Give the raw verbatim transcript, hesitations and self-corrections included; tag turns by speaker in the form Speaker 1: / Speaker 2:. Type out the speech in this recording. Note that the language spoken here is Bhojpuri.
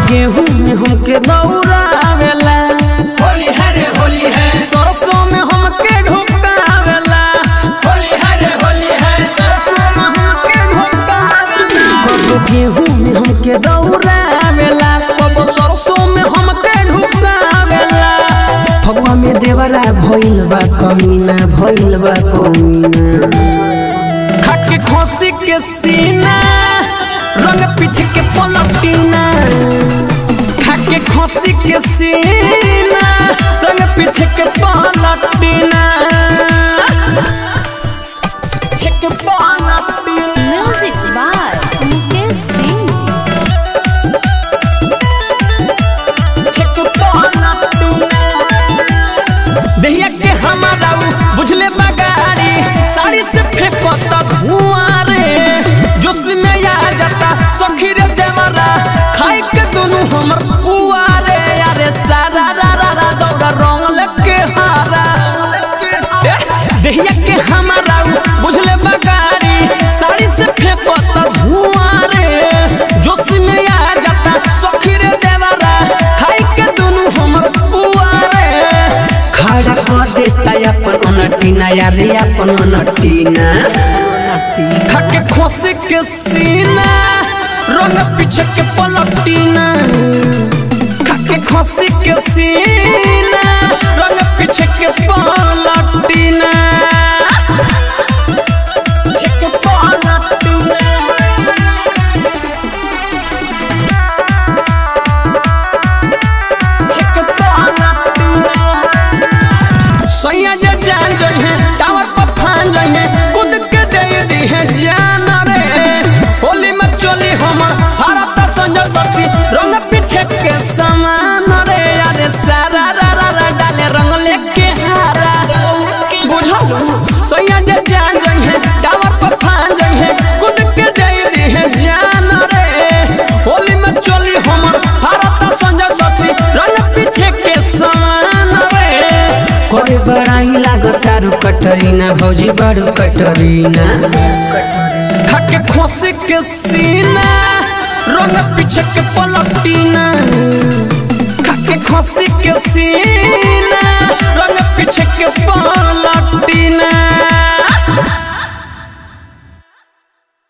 Speaker 1: गेहूं में हमके दौड़ावेला
Speaker 2: होली है रे होली है
Speaker 1: सरसों में हमके ढुकावेला
Speaker 2: होली है रे होली है
Speaker 1: सरसों में हमके ढुकावेला कबो गेहूं में हमके दौड़ावेला कबो सरसों में हमके ढुकावेला फगुआ में देवरा भइल बा कमीना भइल बा कमीना खाके खोसी के सीना रंग पीछे के पलटीना खाके खोसी के सीना रंग पीछे के पलटीना छके पलटीना
Speaker 3: म्यूजिक बाय मुकेश सिंह
Speaker 1: छके पलटीना देहिया के हमारा बुझले बगाड़ी साड़ी से फेंकता धुआं रे जोश में आ जाता सखी रे देवरा खाई के दोनों हमर पुआ रे अरे सारा रा रा रा दौड़ा रंग लेके हारा देहिया के हमारा बुझले बगाड़ी साड़ी से फेंकता धुआं रे जोश में आ जाता सखी रे देवरा खाई के दोनों हमर पुआ रे खड़ा कर देता अपन अनटीना यारे अपन अनटीना खाके खोसे के सीना रंग पीछे के पलटीना खाके खोसे के सीना रंग पीछे के पलटीना छके पलटीना छके पलटीना सैया जे जान जहे टावर पर फान जहे कूद के दे दी है जान रे होली में चली हमर भारत संजय ससी रंग पीछे के समान रे अरे सारा रा रा रा डाले रंग लेके हारा बुझल सैया जे जान जहे टावर पर फान जहे कूद के दे दी है जान रे होली में चली हमर भारत संजय ससी रंग पीछे के समान रे कोई बड़ाई लागता रू कटरीना भौजी बड़ू कटरीना खाके खोसे के सीना रंग पीछे के पलटीना खाके खोसे के सीना रंग पीछे के पलटीना।